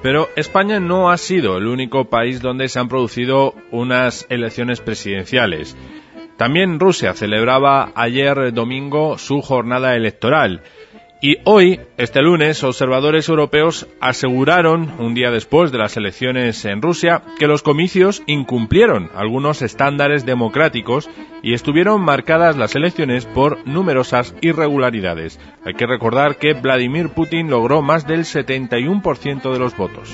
Pero España no ha sido el único país donde se han producido unas elecciones presidenciales. También Rusia celebraba ayer domingo su jornada electoral. Y hoy, este lunes, observadores europeos aseguraron, un día después de las elecciones en Rusia, que los comicios incumplieron algunos estándares democráticos y estuvieron marcadas las elecciones por numerosas irregularidades. Hay que recordar que Vladimir Putin logró más del 71% de los votos.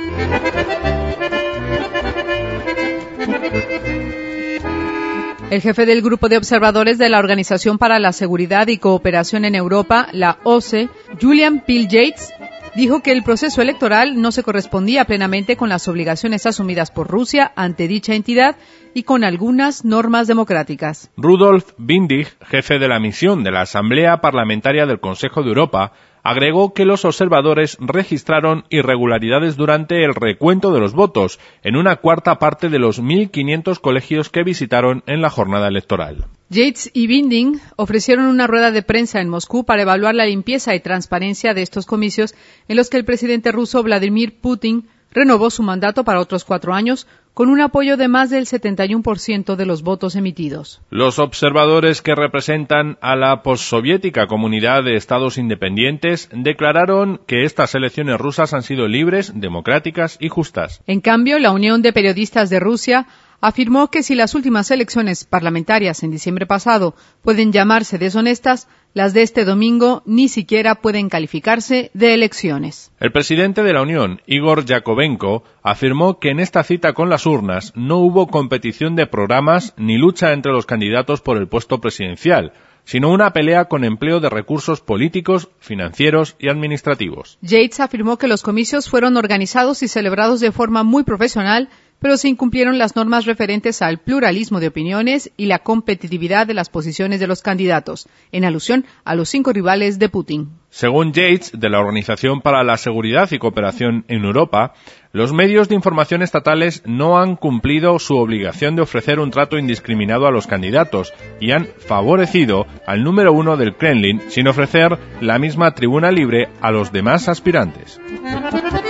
El jefe del grupo de observadores de la Organización para la Seguridad y Cooperación en Europa, la OSCE, Julian Peel-Yates, dijo que el proceso electoral no se correspondía plenamente con las obligaciones asumidas por Rusia ante dicha entidad y con algunas normas democráticas. Rudolf Windig, jefe de la misión de la Asamblea Parlamentaria del Consejo de Europa, agregó que los observadores registraron irregularidades durante el recuento de los votos en una cuarta parte de los 1.500 colegios que visitaron en la jornada electoral. Yates y Winding ofrecieron una rueda de prensa en Moscú para evaluar la limpieza y transparencia de estos comicios en los que el presidente ruso Vladimir Putin renovó su mandato para otros 4 años con un apoyo de más del 71% de los votos emitidos. Los observadores que representan a la postsoviética Comunidad de Estados Independientes declararon que estas elecciones rusas han sido libres, democráticas y justas. En cambio, la Unión de Periodistas de Rusia afirmó que si las últimas elecciones parlamentarias en diciembre pasado pueden llamarse deshonestas, las de este domingo ni siquiera pueden calificarse de elecciones. El presidente de la Unión, Igor Yakovenko, afirmó que en esta cita con las urnas no hubo competición de programas ni lucha entre los candidatos por el puesto presidencial, sino una pelea con empleo de recursos políticos, financieros y administrativos. Yates afirmó que los comicios fueron organizados y celebrados de forma muy profesional, pero se incumplieron las normas referentes al pluralismo de opiniones y la competitividad de las posiciones de los candidatos, en alusión a los 5 rivales de Putin. Según Yates, de la Organización para la Seguridad y Cooperación en Europa, los medios de información estatales no han cumplido su obligación de ofrecer un trato indiscriminado a los candidatos y han favorecido al número 1 del Kremlin sin ofrecer la misma tribuna libre a los demás aspirantes.